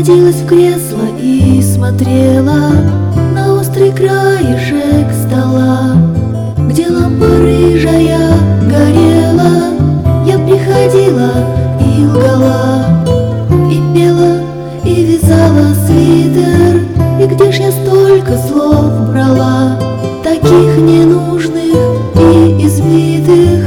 Садилась в кресло и смотрела на острый краешек стола, где лампа рыжая горела. Я приходила и лгала, и пела, и вязала свитер. И где ж я столько слов брала, таких ненужных и избитых?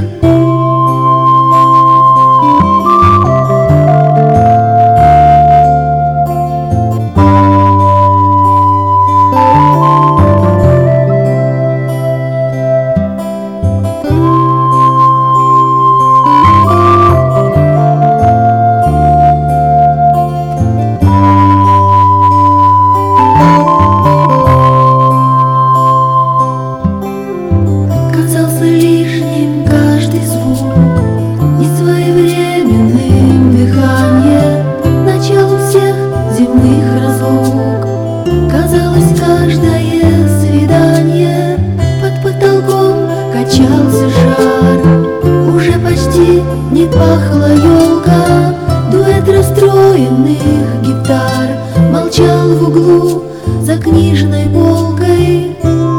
Казалось, каждое свидание под потолком качался жар. Уже почти не пахла елка, дуэт расстроенных гитар молчал в углу за книжной полкой.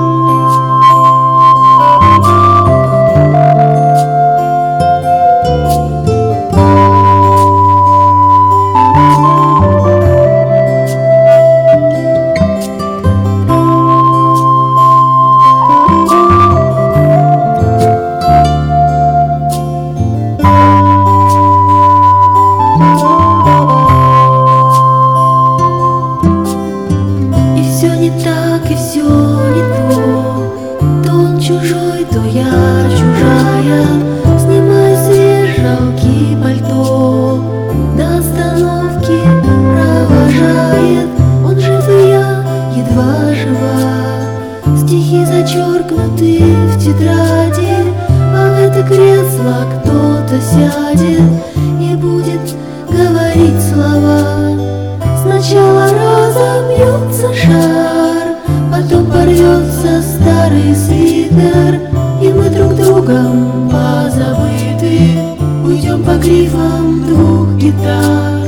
И все не то он чужой, то я чужая. Снимаю с вешалки пальто, до остановки провожает. Он жив, и я едва жива. Стихи зачеркнуты в тетради, а в это кресло кто-то сядет и будет говорить слова. Сначала разобьется шар, потом порвется старый свитер, и мы друг другом позабыты уйдем по грифам двух гитар.